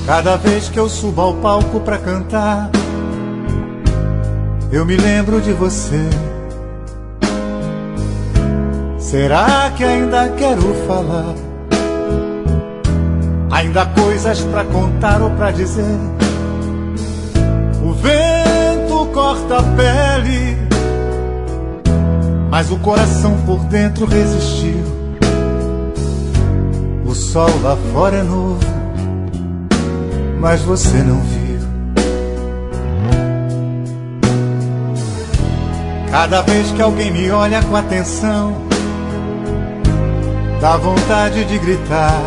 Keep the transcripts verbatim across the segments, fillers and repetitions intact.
Cada vez que eu subo ao palco pra cantar, eu me lembro de você. Será que ainda quero falar? Ainda há coisas pra contar ou pra dizer. O vento corta a pele, mas o coração por dentro resistiu. O sol lá fora é novo, mas você não viu. Cada vez que alguém me olha com atenção, dá vontade de gritar.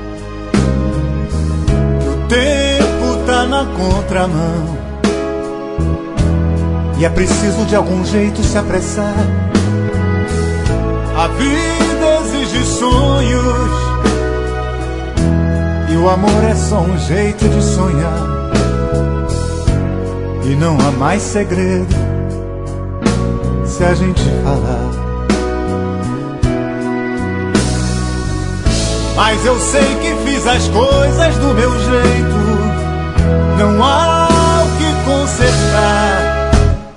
O tempo tá na contramão e é preciso de algum jeito se apressar. A vida exige sonhos e o amor é só um jeito de sonhar. E não há mais segredo se a gente falar. Mas eu sei que fiz as coisas do meu jeito, não há o que consertar.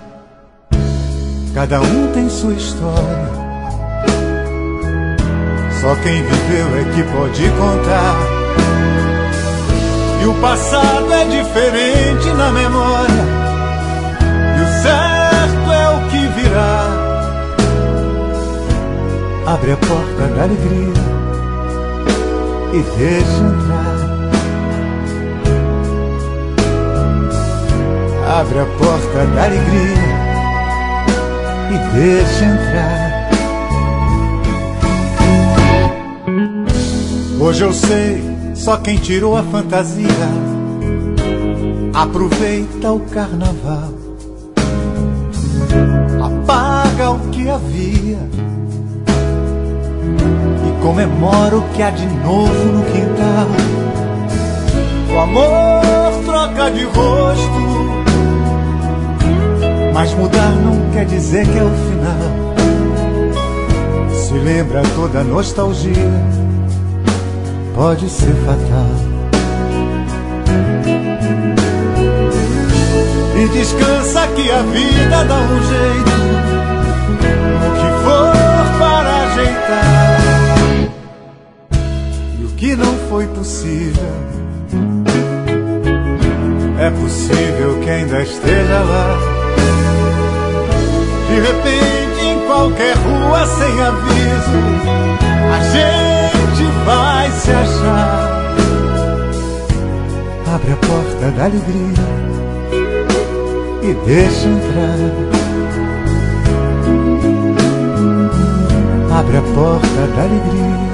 Cada um tem sua história, só quem viveu é que pode contar. E o passado é diferente na memória, e o certo é o que virá. Abre a porta da alegria e deixa entrar. Abre a porta da alegria e deixa entrar. Hoje eu sei, só quem tirou a fantasia aproveita o carnaval, apaga o que havia e comemora o que há de novo no quintal. O amor troca de rosto, mas mudar não quer dizer que é o final. Se lembra toda a nostalgia, pode ser fatal. E descansa que a vida dá um jeito, o que for para ajeitar. E o que não foi possível, é possível que ainda esteja lá. De repente, em qualquer rua sem aviso, a gente vai se achar. Abre a porta da alegria e deixa entrar. Abre a porta da alegria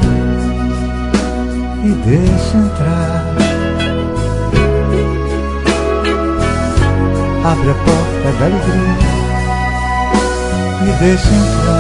e deixa entrar. Abre a porta da alegria e deixa entrar.